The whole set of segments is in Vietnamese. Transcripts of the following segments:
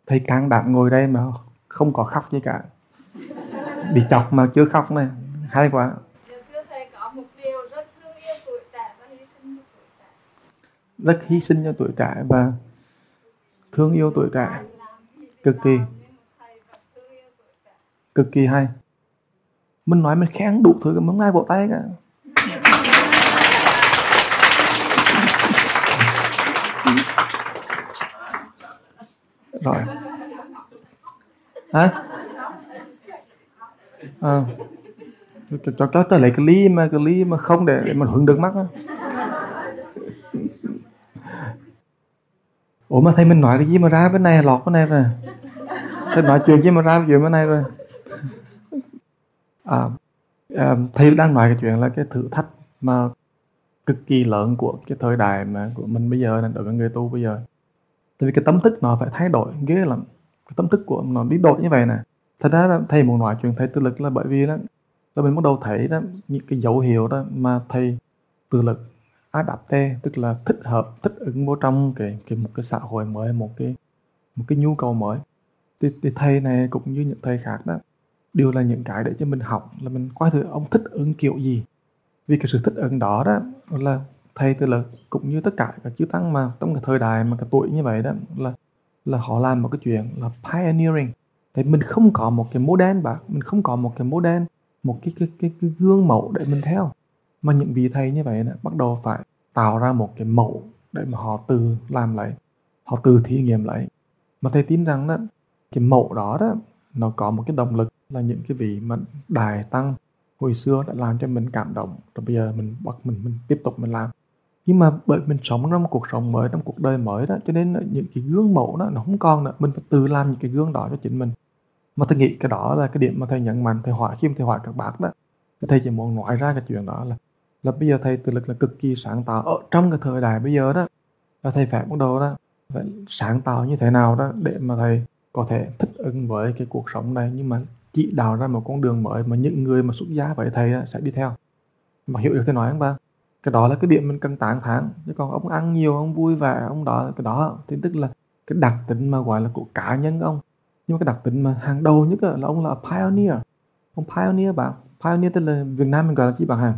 Thầy can đảm ngồi đây mà không có khóc gì cả. Bị chọc mà chưa khóc này, hay quá. Thưa thầy, có một điều rất thương yêu tuổi trẻ và hy sinh cho tuổi trẻ. Rất hy sinh cho tuổi trẻ và thương yêu tuổi trẻ. Cực kỳ. Cực kỳ hay. Mình nói mình khen đủ thứ, không ai vỗ tay cả. Rồi. Hả? Cho ta lấy cái ly mà không để mình hứng được mắt đó. Ủa mà thầy mình nói cái gì mà ra bên này lọt bên này rồi. Thầy nói chuyện gì mà ra chuyện bên này rồi. Thầy đang nói cái chuyện là cái thử thách mà cực kỳ lớn của cái thời đại mà của mình bây giờ, đối với người tu bây giờ. Tại vì cái tâm thức nó phải thay đổi ghê lắm. Cái tâm thức của nó đi đổi như vậy nè. Thật ra là thầy muốn nói chuyện thầy tự lực là bởi vì đó, là mình bắt đầu thấy đó, những cái dấu hiệu đó mà thầy tự lực adapte, tức là thích hợp, thích ứng vô trong một cái xã hội mới, một cái nhu cầu mới. Thì thầy này cũng như những thầy khác đó, đều là những cái để cho mình học, là mình coi thử ông thích ứng kiểu gì. Vì cái sự thích ứng đó đó là thầy tự lực cũng như tất cả các chư tăng mà trong cái thời đại mà cái tuổi như vậy đó là họ làm một cái chuyện là pioneering. Thì mình không có một cái model mình không có một cái model, một cái gương mẫu để mình theo, mà những vị thầy như vậy đó, bắt đầu phải tạo ra một cái mẫu để mà họ tự làm lấy, họ tự thí nghiệm lấy. Mà thầy tin rằng đó, cái mẫu đó nó có một cái động lực là những cái vị mà đại tăng hồi xưa đã làm cho mình cảm động, rồi bây giờ mình tiếp tục mình làm. Nhưng mà bởi mình sống trong một cuộc sống mới, trong cuộc đời mới đó, cho nên những cái gương mẫu đó nó không còn nữa, mình phải tự làm những cái gương đó cho chính mình. Mà tôi nghĩ cái đó là cái điểm mà thầy nhấn mạnh, thầy hỏi khi mà thầy hỏi các bác đó, thầy chỉ muốn nói ra cái chuyện đó là bây giờ thầy tự lực là cực kỳ sáng tạo ở trong cái thời đại bây giờ đó, là thầy phải bắt đầu đó phải sáng tạo như thế nào đó để mà thầy có thể thích ứng với cái cuộc sống này, nhưng mà chỉ đào ra một con đường mới mà những người mà xuất gia với thầy sẽ đi theo. Mà hiểu được thầy nói không ba? Cái đó là cái điểm mình cần tán thán. Chứ còn ông ăn nhiều, ông vui vẻ, ông đó, cái đó thì tức là cái đặc tính mà gọi là của cá nhân ông. Nhưng mà cái đặc tính mà hàng đầu nhất là ông là pioneer. Ông pioneer bạn. Pioneer tức là Việt Nam mình gọi là gì bạn hả?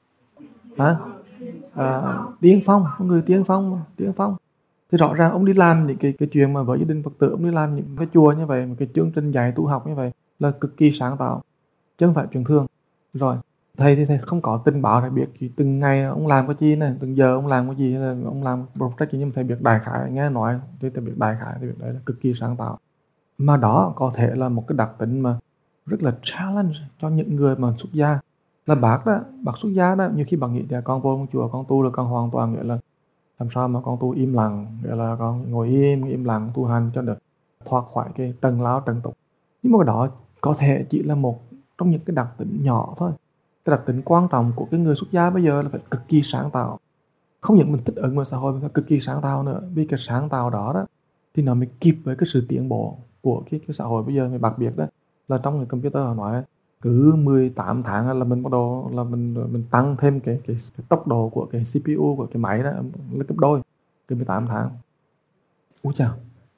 Tiên phong, người tiên phong. Thì rõ ràng ông đi làm những cái chuyện mà với gia đình Phật tử, ông đi làm những cái chùa như vậy, một cái chương trình dạy tu học như vậy là cực kỳ sáng tạo, chứ không phải chuyện thường. Rồi thầy thì thầy không có tình báo, thầy biết chỉ từng ngày ông làm cái gì này, từng giờ ông làm cái gì, là ông làm project gì, nhưng mà thầy biết đại khái, nghe nói thì thầy biết đại khái, thầy biết đấy là cực kỳ sáng tạo. Mà đó có thể là một cái đặc tính mà rất là challenge cho những người mà xuất gia. Là bác xuất gia đó, nhiều khi bạn nghĩ là con vô trong chùa con tu là con hoàn toàn nghĩa là làm sao mà con tu im lặng, nghĩa là con ngồi im lặng tu hành cho được thoát khỏi cái trần lao trần tục. Nhưng mà cái đó có thể chỉ là một trong những cái đặc tính nhỏ thôi. Cái đặc tính quan trọng của cái người xuất gia bây giờ là phải cực kỳ sáng tạo. Không những mình thích ứng với xã hội, mình phải cực kỳ sáng tạo nữa. Vì cái sáng tạo đó thì nó mới kịp với cái sự tiến bộ của cái xã hội bây giờ. Mình đặc biệt đó là trong cái computer họ nói cứ 18 tháng là mình bắt đầu là mình tăng thêm cái tốc độ của cái CPU của cái máy đó lên gấp đôi, từ 18 tháng. Úi chào.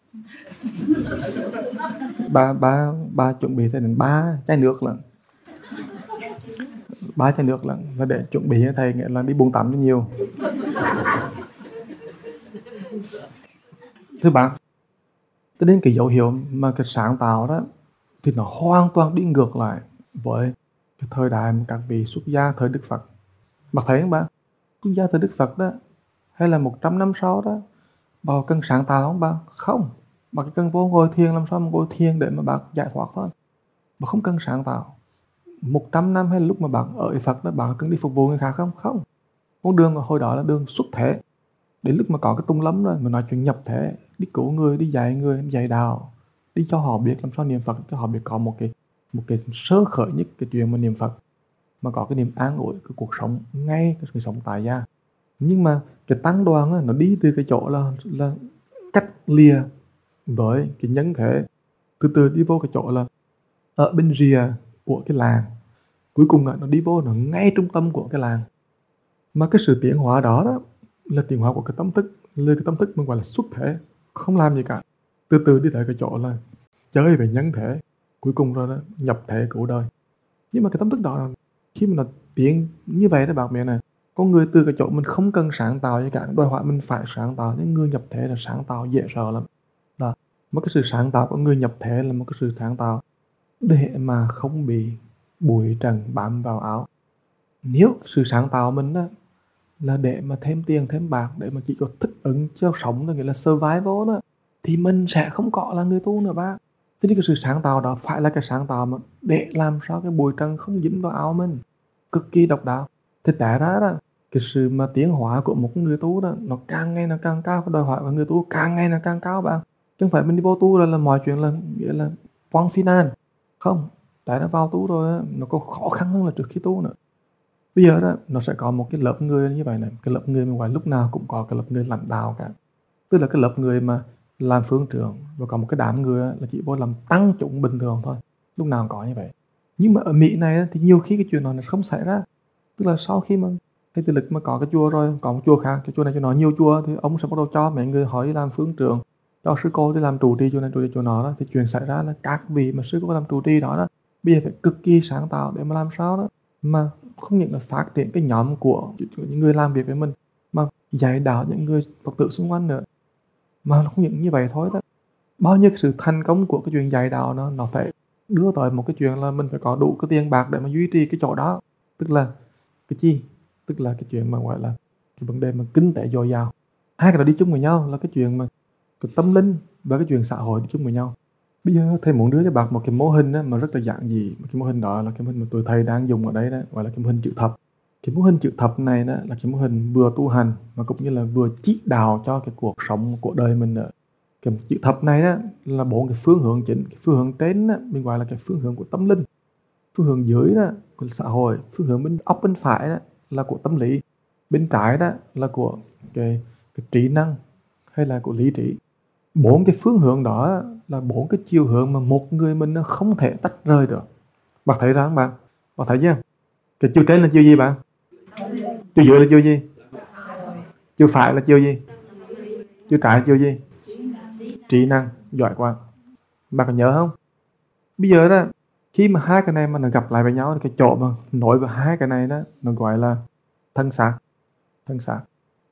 Ba chuẩn bị tới đến 3 chai nước lận. 3 chai nước lận và để chuẩn bị cho thầy nghĩa là đi buông tắm cho nhiều. Thưa bạn, cho nên cái dấu hiệu mà cái sáng tạo đó thì nó hoàn toàn đi ngược lại với cái thời đại mà các vị xuất gia thời Đức Phật. Bạn thấy không bạn? Xuất gia thời Đức Phật đó, hay là 100 năm sau đó, bạn cần sáng tạo không bạn? Không. Bạn chỉ cần vô ngồi thiền, làm sao mà ngồi thiền để mà bạn giải thoát thôi. Bạn không cần sáng tạo. 100 năm hay lúc mà bạn ở Phật đó, bạn cần đi phục vụ người khác không? Không. Con đường hồi đó là đường xuất thể. Đến lúc mà có cái tung lắm rồi, mình nói chuyện nhập thể, đi cứu người, đi dạy người, dạy đạo, đi cho họ biết làm sao niệm Phật, cho họ biết có một cái sơ khởi nhất cái chuyện mà niệm Phật, mà có cái niềm an ủi cái cuộc sống ngay cái cuộc sống tại gia. Nhưng mà cái tăng đoàn á, nó đi từ cái chỗ là cách lìa với cái nhân thể, từ từ đi vô cái chỗ là ở bên rìa của cái làng, cuối cùng nó đi vô nó ngay trung tâm của cái làng. Mà cái sự tiến hóa đó là tiến hóa của cái tâm thức, là cái tâm thức mình gọi là xuất thể, không làm gì cả. từ từ đi tới cái chỗ là chơi về nhân thể, cuối cùng rồi đó nhập thể cứu đời. Nhưng mà cái tâm thức đó khi mà nó tiến như vậy đó bạn biết này, con người từ cái chỗ mình không cần sáng tạo gì cả, đòi hỏi mình phải sáng tạo, những người nhập thể là sáng tạo dễ sợ lắm. Đó, một cái sự sáng tạo của người nhập thể là một cái sự sáng tạo để mà không bị bụi trần bám vào áo. Nếu sự sáng tạo mình đó là để mà thêm tiền thêm bạc, để mà chỉ có thích ứng cho sống, là nghĩa là survival đó, thì mình sẽ không có là người tu nữa bác. Thế nên cái sự sáng tạo đó phải là cái sáng tạo mà để làm sao cái bụi trần không dính vào áo mình, cực kỳ độc đáo. Thì tại ra đó, cái sự mà tiến hóa của một người tu đó nó càng ngày nó càng cao, cái đòi hỏi của người tu càng ngày nó càng cao bạn. Chứ không phải mình đi vô tu là mọi chuyện là nghĩa là quang phi nan. Không, tại nó vào tu rồi á, nó có khó khăn hơn là trước khi tu nữa. Bây giờ đó nó sẽ có một cái lớp người như vậy này, cái lớp người mà ngoài lúc nào cũng có cái lớp người lãnh đạo cả, tức là cái lớp người mà làm phương trưởng, và có một cái đám người là chỉ vô làm tăng chúng bình thường thôi, lúc nào cũng có như vậy. Nhưng mà ở Mỹ này thì nhiều khi cái chuyện đó nó không xảy ra, tức là sau khi mà thầy Tự Lực mà có cái chùa rồi, có một chùa khác, cái chùa này cho nó nhiều chùa, thì ông sẽ bắt đầu cho mấy người hỏi đi làm phương trưởng, cho sư cô đi làm trụ trì chùa này trụ trì chùa nọ đó. Thì chuyện xảy ra là các vị mà sư cô làm trụ trì đó bây giờ phải cực kỳ sáng tạo để mà làm sao đó mà không những là phát triển cái nhóm của những người làm việc với mình, mà dạy đạo những người Phật tử xung quanh nữa. Mà không những như vậy thôi đó, bao nhiêu cái sự thành công của cái chuyện dạy đạo nó phải đưa tới một cái chuyện là mình phải có đủ cái tiền bạc để mà duy trì cái chỗ đó. Tức là cái chi? Tức là cái chuyện mà gọi là cái vấn đề mà kinh tế dồi dào. Hai cái đó đi chung với nhau, là cái chuyện mà cái tâm linh và cái chuyện xã hội đi chung với nhau. Bây giờ thầy muốn đưa cho bạn một cái mô hình đó, mà rất là giản dị. Cái mô hình đó là cái mô hình mà tụi thầy đang dùng ở đây đó, gọi là cái mô hình chữ thập. Cái mô hình chữ thập này đó là cái mô hình vừa tu hành mà cũng như là vừa chỉ đạo cho cái cuộc sống của đời mình nữa. Cái chữ thập này đó là 4 cái phương hướng chính. Cái phương hướng trên đó, mình gọi là cái phương hướng của tâm linh. Phương hướng dưới đó của xã hội. Phương hướng bên óc bên phải đó là của tâm lý. Bên trái đó là của cái trí năng hay là của lý trí. 4 cái phương hướng đó là 4 cái chiều hướng mà một người mình nó không thể tách rời được. Bạn thấy ra không bạn? Bạn thấy chưa? Cái chiều trên là chiều gì bạn? Chiều dưới là chiều gì? Chiều phải là chiều gì? Chiều trái là chiều gì? Trí năng. Giỏi quá. Bạn có nhớ không? Bây giờ đó, khi mà hai cái này mà nó gặp lại với nhau, thì cái chỗ mà nối vào hai cái này đó nó gọi là thân xác. Thân xác.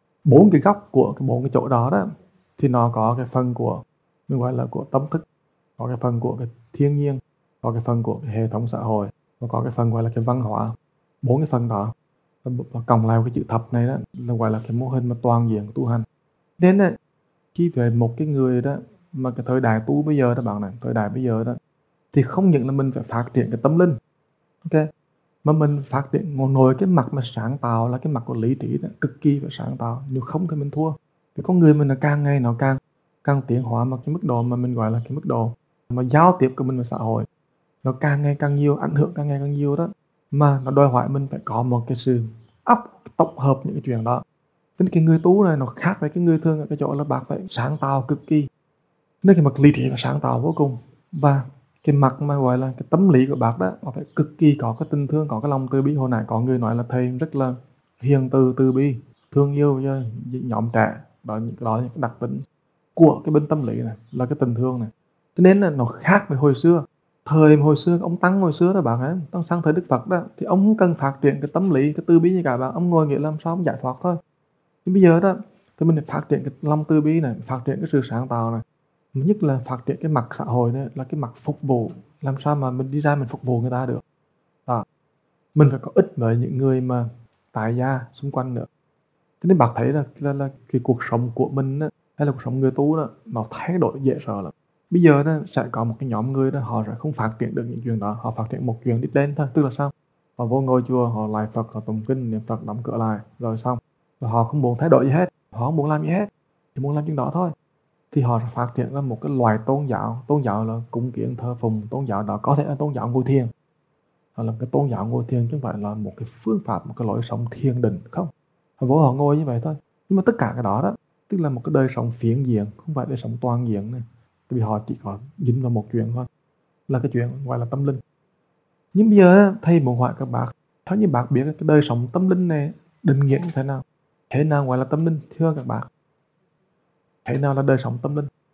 4 cái góc của cái 4 cái chỗ đó đó thì nó có cái phần của mình gọi là của tâm thức, có cái phần của cái thiên nhiên, có cái phần của cái hệ thống xã hội, và có cái phần gọi là cái văn hóa. 4 cái phần đó và cộng lại cái chữ thập này đó là gọi là cái mô hình mà toàn diện của tu hành. Nên đó, khi về một cái người đó mà cái thời đại tu bây giờ đó bạn này, thời đại bây giờ đó, thì không những là mình phải phát triển cái tâm linh, ok, mà mình phát triển ngồi cái mặt mà sáng tạo là cái mặt của lý trí đó, cực kỳ phải sáng tạo, nếu không thì mình thua. Thì con người mình là càng ngày nó càng tiến hóa mà cái mức độ mà mình gọi là cái mức độ mà giao tiếp của mình với xã hội nó càng ngày càng nhiều, ảnh hưởng càng ngày càng nhiều đó, mà nó đòi hỏi mình phải có một cái sự óc tổng hợp những cái chuyện đó. Nên cái người tu này nó khác với cái người thường ở cái chỗ là bác phải sáng tạo cực kỳ, nên cái mặt lý trí phải sáng tạo vô cùng, và cái mặt mà gọi là cái tâm lý của bác đó nó phải cực kỳ có cái tình thương, có cái lòng từ bi. Hồi nãy có người nói là thầy rất là hiền từ, từ bi, thương yêu cho nhóm trẻ đó, những cái đó là những cái đặc tính của cái bên tâm lý này, là cái tình thương này. Cho nên là nó khác với hồi xưa. Thời hồi xưa ông Tăng hồi xưa đó bạn ấy, Tăng sang thời Đức Phật đó, thì ông không cần phát triển cái tâm lý, cái từ bi như cả bạn, ông ngồi nghĩ làm sao ông giải thoát thôi. Nhưng bây giờ đó thì mình phải phát triển cái lòng từ bi này, phát triển cái sự sáng tạo này, nhất là phát triển cái mặt xã hội này, là cái mặt phục vụ, làm sao mà mình đi ra mình phục vụ người ta được đó. Mình phải có ích với những người mà tại gia xung quanh nữa. Thế nên bác thấy là cái cuộc sống của mình á, hay là cuộc sống người tu đó, nó thay đổi dễ sợ lắm. Bây giờ đó sẽ có một cái nhóm người đó, họ sẽ không phát triển được những chuyện đó, họ phát triển một chuyện đi lên thôi. Tức là sao? Họ vô ngôi chùa, họ lại Phật, họ tụng kinh, niệm Phật, đóng cửa lại rồi xong, và họ không muốn thay đổi gì hết, họ không muốn làm gì hết, chỉ muốn làm chuyện đó thôi. Thì họ sẽ phát triển ra một cái loại tôn giáo. Tôn giáo là cúng kiến thờ phụng. Tôn giáo đó có thể là tôn giáo ngồi thiền, hoặc là cái tôn giáo ngồi thiền chứ không phải là một cái phương pháp, một cái lối sống thiền định, không. Họ vô họ ngồi như vậy thôi. Nhưng mà tất cả cái đó đó tức là một cái đời sống phiến diện, không phải đời sống toàn diện này. Vì họ chỉ có dính vào một chuyện thôi, là cái chuyện gọi là tâm linh. Nhưng bây giờ thầy muốn hỏi các bạn, theo như bạn biết cái đời sống tâm linh này định nghĩa như thế nào? Thế nào gọi là tâm linh thưa các bạn? Thế nào là đời sống tâm linh?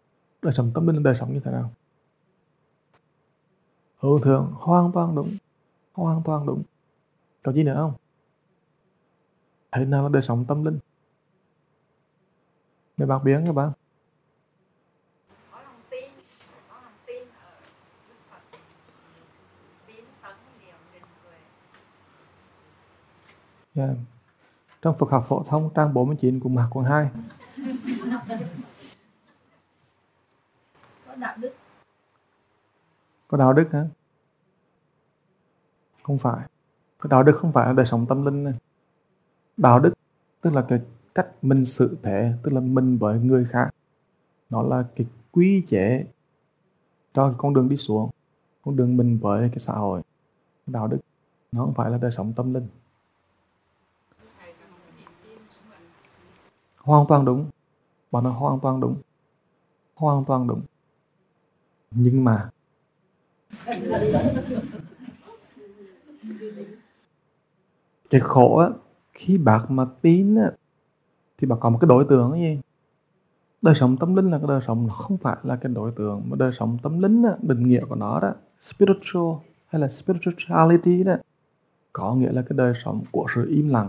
Đời sống tâm linh là đời sống như thế nào? Hướng thượng hoàn toàn đúng. Hoàn toàn đúng. Có gì nữa không? Thế nào là đời sống tâm linh? Mấy bạn biết các bạn? Có lòng tin, có lòng tin ở Đức Phật, tín tấn niệm định tuệ. Yeah. Trong Phật học phổ thông trang 49 của Mạc Quang 2. Có đạo đức. Có đạo đức hả? Không phải. Cái đạo đức không phải là đời sống tâm linh này. Đạo đức tức là cái cách mình xử thế, tức là mình với người khác. Nó là cái quy chế cho cái con đường đi xuống, con đường mình với cái xã hội. Đạo đức nó không phải là đời sống tâm linh. Hoàn toàn đúng. Bạn nói hoàn toàn đúng. Hoàn toàn đúng. Nhưng mà cái khổ á, khi bác mà tin á, thì bác có một cái đối tượng cái gì? Đời sống tâm linh là cái đời sống, nó không phải là cái đối tượng. Mà đời sống tâm linh á, định nghĩa của nó đó, spiritual hay là spirituality đó, có nghĩa là cái đời sống của sự im lặng.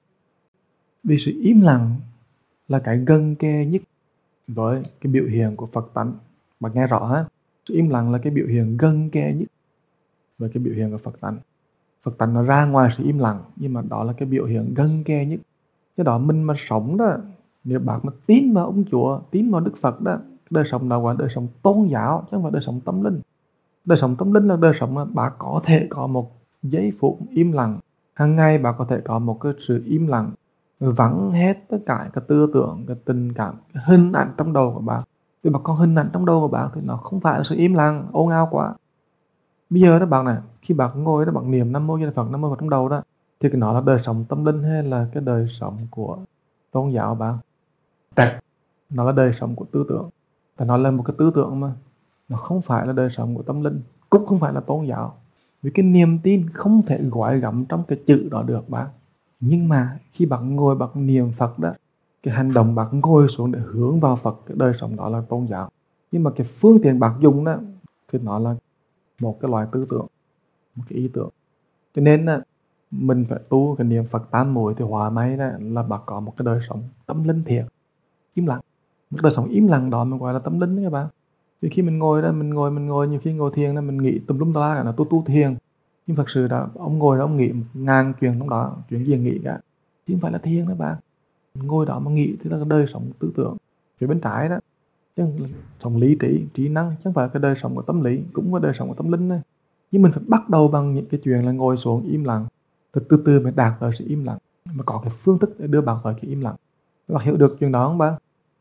Vì sự im lặng là cái gần kề nhất với cái biểu hiện của Phật tánh. Bạn nghe rõ ha? Sự im lặng là cái biểu hiện gần kề nhất với cái biểu hiện của Phật tánh. Phật tánh nó ra ngoài sự im lặng, nhưng mà đó là cái biểu hiện gần kề nhất. Cái đó mình mà sống đó, nếu bạn mà tín vào ông Chúa, tín vào Đức Phật đó, đời sống đó gọi là đời sống tôn giáo, chứ không phải đời sống tâm linh. Đời sống tâm linh là đời sống mà bạn có thể có một giây phút im lặng. Hàng ngày bạn có thể có một cái sự im lặng, vắng hết tất cả cái tư tưởng, cái tình cảm, cái hình ảnh trong đầu của bạn. Vì bạn có hình ảnh trong đầu của bạn thì nó không phải là sự im lặng, ồn ào quá. Bây giờ đó bạn này, khi bạn ngồi đó bạn niệm Nam Mô Di Đà Phật, Nam Mô Phật trong đầu đó, thì nó là đời sống tâm linh hay là cái đời sống của tôn giáo bạn? Trật, nó là đời sống của tư tưởng. Và nó là một cái tư tưởng mà nó không phải là đời sống của tâm linh, cũng không phải là tôn giáo. Vì cái niềm tin không thể gói gắm trong cái chữ đó được bạn. Nhưng mà khi bạn ngồi bạn niệm Phật đó, cái hành động bạn ngồi xuống để hướng vào Phật, cái đời sống đó là tôn giáo. Nhưng mà cái phương tiện bạn dùng đó thì nó là một cái loại tư tưởng, một cái ý tưởng. Cho nên mình phải tu cái niệm Phật tam muội thì hòa may đó là bạn có một cái đời sống tâm linh thiệt, im lặng. Một đời sống im lặng đó mình gọi là tâm linh đấy các bạn. Vì khi mình ngồi đó, mình ngồi nhiều khi ngồi thiền đó mình nghĩ tùm lum tà la cả, là tu thiền. Nhưng thật sự đó, ông ngồi đó ông nghĩ 1000 chuyện trong đó, chuyện gì nghĩ cả. Chứ không phải là thiền đó bạn. Ngồi đó mà nghĩ thì là cái đời sống tư tưởng. Phía bên trái đó, chứ sống lý trí, trí năng, chứ không phải cái đời sống của tâm lý, cũng có đời sống của tâm linh này. Nhưng mình phải bắt đầu bằng những cái chuyện là ngồi xuống im lặng, rồi từ từ mới đạt tới sự im lặng. Mà có cái phương thức để đưa bạn tới cái im lặng. Các bạn hiểu được chuyện đó không bạn?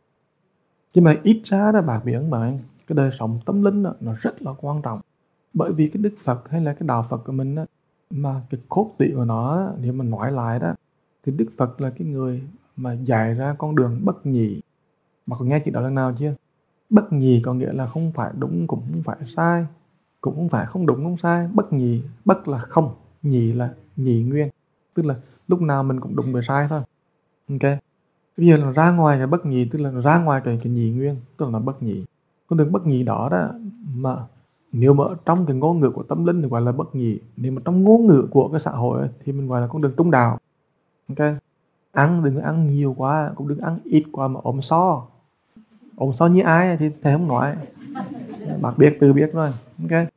Nhưng mà ít ra đó bạn biết không bạn, cái đời sống tâm linh đó, nó rất là quan trọng. Bởi vì cái Đức Phật hay là cái đạo Phật của mình đó, mà cái cốt tủy của nó, nếu mà nói lại đó, thì Đức Phật là cái người mà dạy ra con đường bất nhị. Mà có nghe chuyện đó lần nào chưa? Bất nhị có nghĩa là không phải đúng cũng không phải sai, cũng không phải không đúng không sai. Bất nhị, bất là không, nhị là nhị nguyên, tức là lúc nào mình cũng đúng với sai thôi. Ok, bây giờ là ra ngoài cái bất nhị, tức là ra ngoài cái nhị nguyên, tức là nó bất nhị. Con đường bất nhị đó đó, mà nếu mà trong cái ngôn ngữ của tâm linh thì gọi là bất nhị, nếu mà trong ngôn ngữ của cái xã hội ấy, thì mình gọi là con đường trung đạo. Ok, ăn đừng có ăn nhiều quá, cũng đừng ăn ít quá mà ốm so. Ốm so như ai thì thầy không nói, bạn biết từ biết rồi. Ok,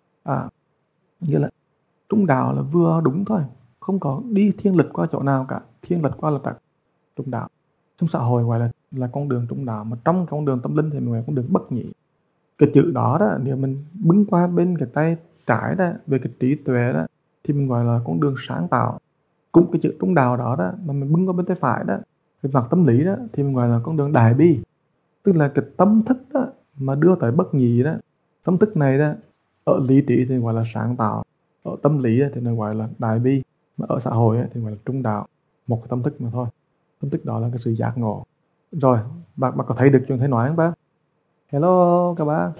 nghĩa là trung đạo là vừa đúng thôi, không có đi thiên lịch qua chỗ nào cả, thiên lịch qua là trật. Trung đạo trong xã hội gọi là con đường trung đạo, mà trong con đường tâm linh thì mình gọi là con đường bất nhị. Cái chữ đó đó, nếu mình bưng qua bên cái tay trái đó, về cái trí tuệ đó, thì mình gọi là con đường sáng tạo. Cũng cái chữ trung đạo đó đó, mà mình bưng qua bên tay phải đó, cái mặt tâm lý đó, thì mình gọi là con đường đại bi. Tức là cái tâm thức đó mà đưa tới bất nhị đó. Tâm thức này đó, ở lý trí thì gọi là sáng tạo, ở tâm lý thì nó gọi là đại bi, mà ở xã hội thì gọi là trung đạo. Một cái tâm thức mà thôi. Tâm thức đó là cái sự giác ngộ. Rồi, bạn có thấy được chuyện thầy nói không bác? Hello các bác.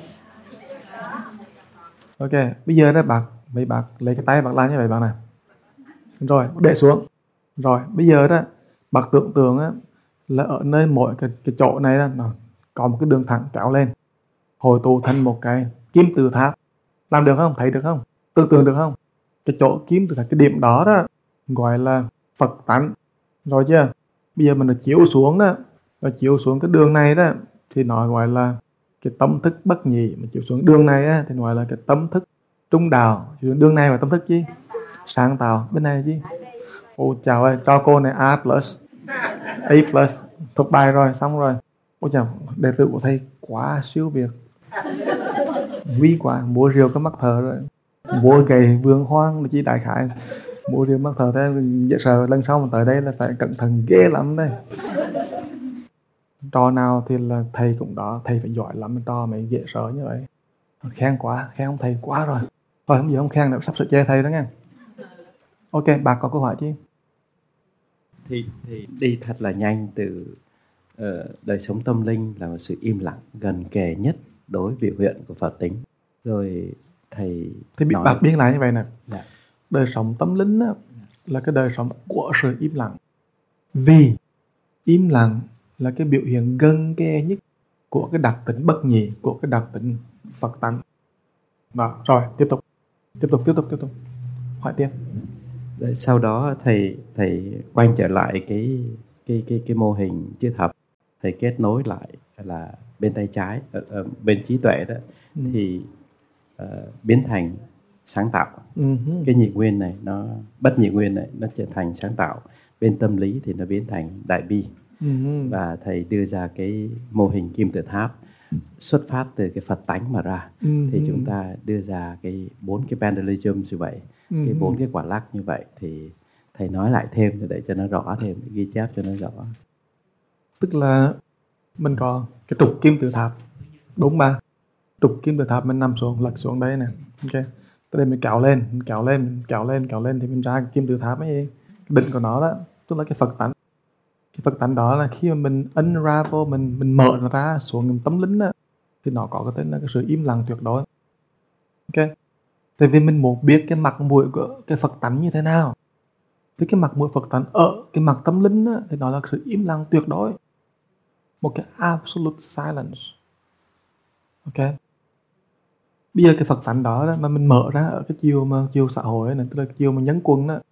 Ok, bây giờ đó mấy bạn lấy cái tay bạn làm như vậy bạn này. Rồi, để xuống. Rồi, bây giờ đó bạn tưởng tượng á, là ở nơi mỗi cái chỗ này đó, nó có một cái đường thẳng kéo lên. hội tụ thành một cái kim tự tháp. Làm được không? Thấy được không? Tưởng tượng được không? Cái chỗ kim tự tháp, cái điểm đó đó gọi là Phật tánh. Rồi chưa? Bây giờ mình được chiếu xuống đó, rồi chiếu xuống cái đường này đó thì nó gọi là cái tâm thức bất nhị. Mà chiếu xuống đường này á, thì gọi là cái tâm thức trung đạo. Chiếu xuống đường này là tâm thức gì? Sáng tạo. Bên này là gì? Ôi chào ơi, cho cô này A+, A+, thuộc bài rồi, xong rồi. Ôi chào, đệ tử của thầy quá siêu việt, quý quá, mua rượu cái mắt thờ rồi, mua gầy vườn hoang là chỉ đại khái, mua rượu mắt thờ thế dễ sợ, lần sau mà tới đây là phải cẩn thận ghê lắm đây. Trò nào thì là thầy cũng đó, thầy phải giỏi lắm, trò mày dễ sợ như vậy. Khen quá, khen ông thầy quá rồi. Thôi không gì không khen nữa, sắp sửa chê thầy đó nghe. Ok, bà có câu hỏi chứ? Thì đi thật là nhanh từ đời sống tâm linh là một sự im lặng gần kề nhất đối biểu hiện của Phật tính. Rồi thầy biết bạc biên lại như vậy nè. Dạ. Đời sống tâm linh á, là cái đời sống của sự im lặng. Vì im lặng là cái biểu hiện gần kề nhất của cái đặc tính bất nhị, của cái đặc tính Phật tánh. Đó, rồi tiếp tục. Hỏi tiếp. Sau đó thầy quay trở lại cái mô hình chữ thập. Thầy kết nối lại là bên tay trái, bên trí tuệ đó thì biến thành sáng tạo. Cái nhị nguyên này, nó bất nhị nguyên này nó trở thành sáng tạo. Bên tâm lý thì nó biến thành đại bi. Và thầy đưa ra cái mô hình kim tự tháp xuất phát từ cái Phật tánh mà ra. Thì chúng ta đưa ra cái 4 cái pendulum như vậy, cái 4 cái quả lắc như vậy. Thì thầy nói lại thêm để cho nó rõ thêm, ghi chép cho nó rõ. Tức là mình có cái trục kim tự tháp, đúng ba, trục kim tự tháp mình nằm xuống, lật xuống đây nè. Ok, tới đây mình kéo lên thì mình ra cái kim tự tháp ấy. Cái đỉnh của nó đó, tức là cái Phật tánh. Cái Phật tánh đó là khi mà mình unravel, mình mở nó ra xuống tâm linh đó, thì nó có cái tên là cái sự im lặng tuyệt đối. Ok, tại vì mình muốn biết cái mặt mũi của cái Phật tánh như thế nào. Thì cái mặt mũi Phật tánh ở cái mặt tâm linh đó, thì nó là sự im lặng tuyệt đối, một cái absolute silence. Ok, bây giờ cái Phật tánh đó mà mình mở ra ở cái chiều xã hội này, tức là cái chiều mà nhân quân đó,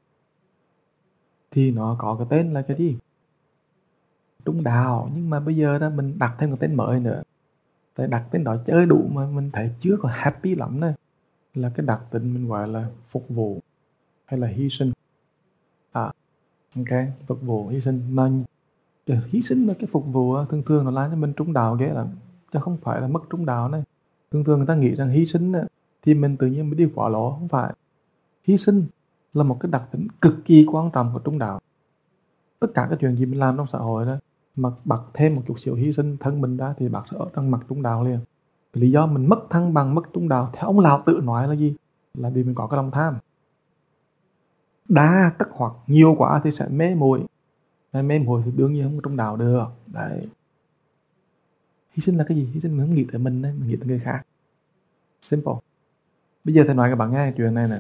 thì nó có cái tên là cái gì? Trung đạo. Nhưng mà bây giờ đó mình đặt thêm cái tên mới nữa. Tại đặt tên đó chơi đủ mà mình thấy chưa có happy lắm này. Là cái đặc tính mình gọi là phục vụ hay là hy sinh. Ok, phục vụ, hy sinh. Mà cái hy sinh và cái phục vụ thường nó làm cho mình trung đạo ghê lắm. Chứ không phải là mất trung đạo này. Thường người ta nghĩ rằng hy sinh thì mình tự nhiên mới đi quả lỗ. Không phải. Hy sinh là một cái đặc tính cực kỳ quan trọng của trung đạo. Tất cả cái chuyện gì mình làm trong xã hội đó, mà bật thêm một chút xíu hy sinh thân mình ra thì bác sẽ ở trong mặt trung đạo liền. Lý do mình mất thăng bằng, mất trung đạo, theo ông Lão tự nói là gì? Là vì mình có cái lòng tham. Đa tất hoặc nhiều quá thì sẽ mê muội. Mê muội thì đương nhiên không có trung đạo được. Đấy. Hy sinh là cái gì? Hy sinh mình không nghĩ tới mình đấy, mình nghĩ tới người khác. Simple. Bây giờ thầy nói các bạn nghe chuyện này nè.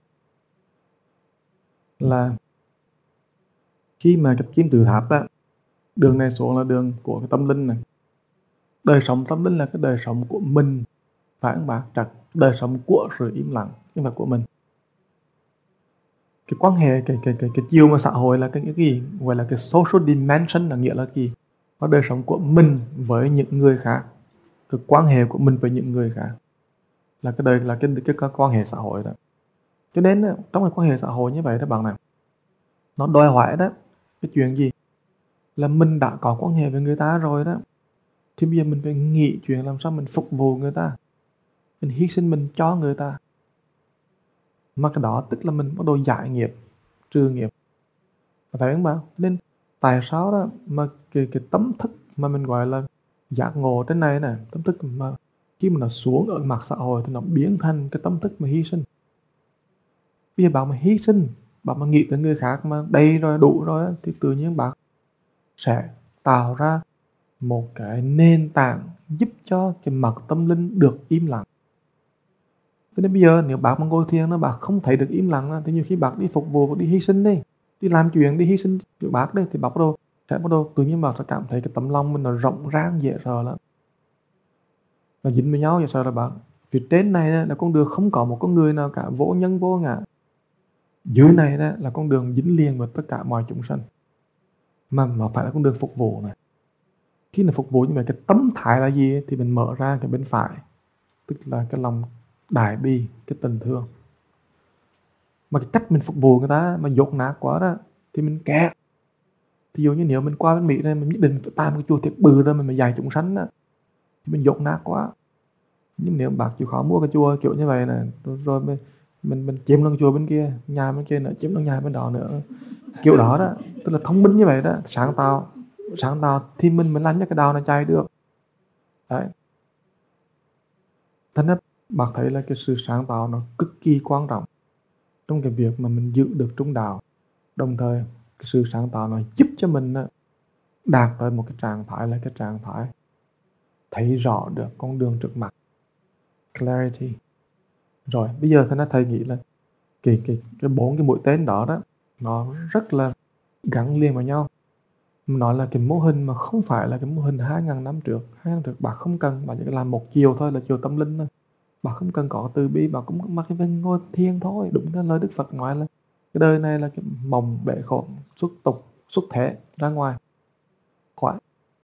Là khi mà cái kim tự tháp đó, đường này xuống là đường của cái tâm linh này. Đời sống tâm linh là cái đời sống của mình, phải không bạn? Đời sống của sự im lặng, nhưng mà của mình. Cái quan hệ, cái chiều mà xã hội là cái gì? Gọi là cái social dimension là nghĩa là gì? Nó đời sống của mình với những người khác. Cái quan hệ của mình với những người khác. Là cái đời, là cái quan hệ xã hội đó. Cho nên trong cái quan hệ xã hội như vậy đó bạn này, nó đòi hỏi đó cái chuyện gì? Là mình đã có quan hệ với người ta rồi đó, thì bây giờ mình phải nghĩ chuyện làm sao mình phục vụ người ta, mình hy sinh mình cho người ta. Mà cái đó tức là mình bắt đầu giải nghiệp, trừ nghiệp. Phải không bạn? Nên tại sao đó mà cái tấm thức mà mình gọi là giác ngộ trên này nè, tấm thức mà khi mà nó xuống ở mặt xã hội thì nó biến thành cái tấm thức mà hy sinh. Bây giờ bạn mà hy sinh, bạn mà nghĩ tới người khác mà đầy rồi, đủ rồi thì tự nhiên bạn sẽ tạo ra một cái nền tảng giúp cho cái mặt tâm linh được im lặng. Thế nên bây giờ nếu bạn mà ngồi thiền nó bạn không thấy được im lặng thì nhiều khi bạn đi phục vụ, đi hy sinh đi, đi làm chuyện, đi hy sinh cho bác đấy, thì bạn bắt đầu tự nhiên bạn sẽ cảm thấy cái tấm lòng mình nó rộng ràng dễ sợ lắm. nó dính với nhau. Vậy sao là bạn phía trên này là con đường không có một con người nào cả, vô nhân vô ngã. Dưới này là con đường dính liền với tất cả mọi chúng sanh, mà nó phải là con đường phục vụ này. Khi mà phục vụ như vậy, cái tâm thái là gì thì mình mở ra cái bên phải, tức là cái lòng đại bi, cái tình thương. Mà cái cách mình phục vụ người ta mà dốt nát quá đó thì mình kẹt. Thí dụ như nếu mình qua bên Mỹ này, mình nhất định phải tam cái chùa thiệt bự ra mình dạy chúng sanh đó, thì mình dốt nát quá. Nhưng nếu bạn chịu khó mua cái chùa kiểu như vậy này, rồi mình chiếm lần chùa bên kia, nhà bên kia nữa, chiếm lần nhà bên đó nữa, kiểu đó đó, tức là thông minh như vậy đó, sáng tạo thì mình làm cho cái đạo nó chạy được. Đấy. Thành ra bạn thấy là cái sự sáng tạo nó cực kỳ quan trọng trong cái việc mà mình giữ được trung đạo. Đồng thời cái sự sáng tạo nó giúp cho mình đạt tới một cái trạng thái là cái trạng thái thấy rõ được con đường trước mặt, clarity. Rồi bây giờ thầy nghĩ là cái 4 cái mũi tên đó đó nó rất là gắn liền vào nhau. Nó là cái mô hình mà không phải là cái mô hình 2.000 năm trước. 2.000 năm trước bạn không cần, bạn chỉ làm một chiều thôi là chiều tâm linh thôi. Bạn không cần có từ bi, bạn cũng mặc cái ngồi thiền thôi. Đúng là lời Đức Phật nói là cái đời này là cái mộng bể khổ, xuất tục xuất thể ra ngoài.